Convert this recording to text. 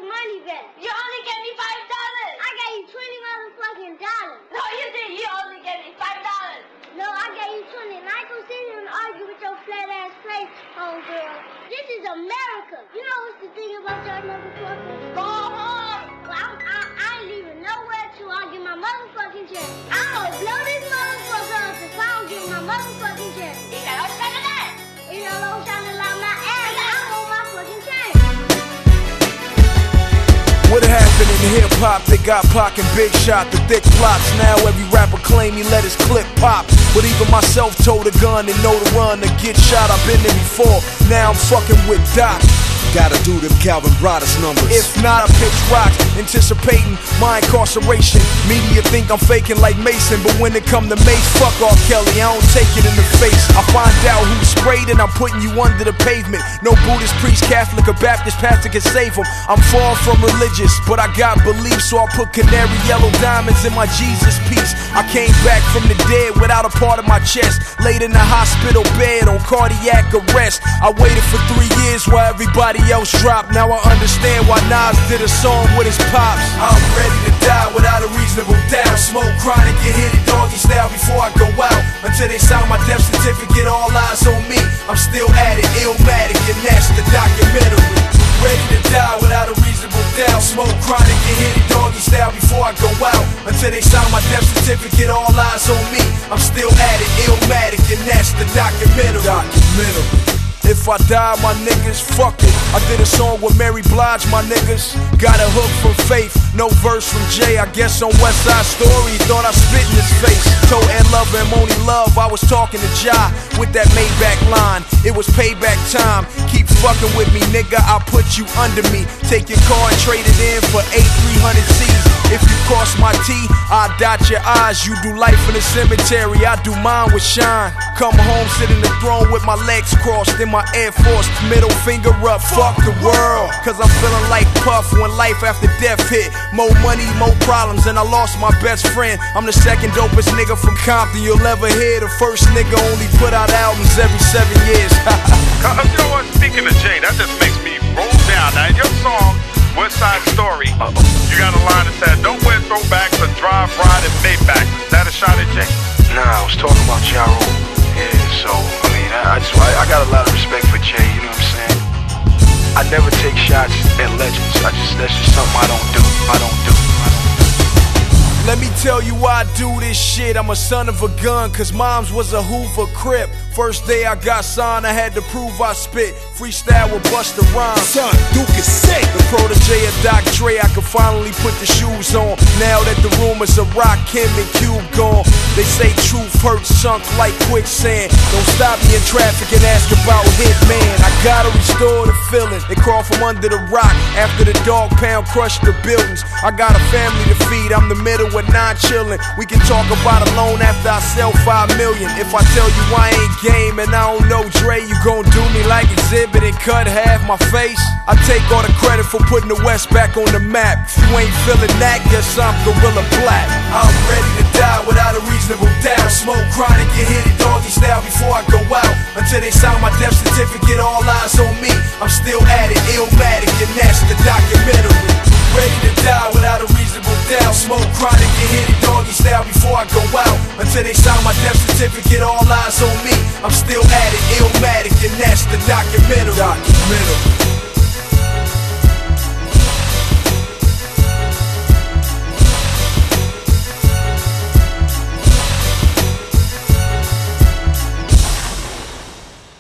money back. You only gave me $5. I gave you $20 motherfucking dollars. No, you didn't. You only gave me $5. No, I gave you 20. And I ain't gonna sit here and argue with your flat ass face, homegirl. This is America. You know what's the thing about y'all motherfuckers? Go home. Well, I ain't leaving nowhere till I get my motherfucking check. I'm gonna blow this motherfucker up if I don't get my motherfucking check. You got all shot of that. You know, don't sound like my ass. I want my fucking check. What happened in hip-hop? They got Pac and Big Shot, the thick plots. Now every rapper claim he let his clip pop. But even myself told a gun and know to run to get shot. I've been there before, now I'm fucking with Doc. Gotta do them Calvin Broadus numbers. If not, I pitch rocks, anticipating my incarceration. Media think I'm faking like Mason, but when it come to Mace, fuck R. Kelly, I don't take it in the face. I find out who sprayed and I'm putting you under the pavement. No Buddhist, priest, Catholic, or Baptist pastor can save them. I'm far from religious, but I got belief, so I put canary yellow diamonds in my Jesus piece. I came back from the dead without a part of my chest. Laid in the hospital bed on cardiac arrest. I waited for 3 years while everybody else dropped. Now I understand why Nas did a song with his pops. I'm ready to die without a reasonable doubt. Smoke chronic and hit it doggy style before I go out. Until they sign my death certificate, all eyes on me. I'm still at it, Illmatic, and that's the documentary. Ready to die without a reasonable doubt. Smoke chronic and hit it doggy style before I go out. Until they sign my death certificate, all eyes on me. I'm still at it, Illmatic, and that's the documentary. If I die, my niggas, fuck it. I did a song with Mary Blige, my niggas. Got a hook from Faith, no verse from Jay. I guess on West Side Story, thought I spit in his face. Told Ed Love and Moni Love I was talking to Ja with that Maybach line. It was payback time. Keep fucking with me, nigga, I'll put you under me. Take your car and trade it in for 8300Cs. If you cross my T, I'll dot your I's. You do life in the cemetery, I do mine with shine. Come home, sit in the throne with my legs crossed in my Air Force, middle finger up, fuck the world. Cause I'm feeling like Puff when life after death hit. More money, more problems, and I lost my best friend. I'm the second dopest nigga from Compton you'll ever hear. The first nigga only put out albums every 7 years. You know what, speaking of Jay, that just makes me roll down. Now in your song, West Side Story, you got a line that said, don't wear throwbacks or drive, ride, and Maybach. Is that a shot at Jay? Nah, I was talking about Ja Rule. Yeah, so, I mean, I got a lot of respect for Jay, you know what I'm saying? I never take shots at legends. That's just something I don't do. Let me tell you why I do this shit. I'm a son of a gun, cause mom's was a Hoover Crip. First day I got signed, I had to prove I spit. Freestyle with Busta Rhymes. Son, Duke is sick. The protege of Doc Dre, I could finally put the shoes on. Now that the rumors of Rakim and Cube gone, they say truth hurts, sunk like quicksand. Don't stop me in traffic and ask about Hitman. I gotta restore the feeling and crawl from under the rock after the dog pound crushed the buildings. I got a family to feed, I'm the middle with 9 chillin'. We can talk about a loan after I sell 5 million. If I tell you I ain't game and I don't know Dre, you gon' do me like Exhibit and cut half my face? I take all the credit for putting the West back on the map. If you ain't feeling that, guess I'm Gorilla Black. I'm ready to die without a reasonable doubt. Smoke chronic and hit it doggy style before I go out. Until they sign my death certificate, all eyes on me. I'm still at it, Illmatic, and that's the documentary. Ready to die without a reasonable doubt. Smoke chronic and hit it doggy style before I go out. Until they sign my death certificate, all eyes on me. I'm still at it, Illmatic, and that's the documentary.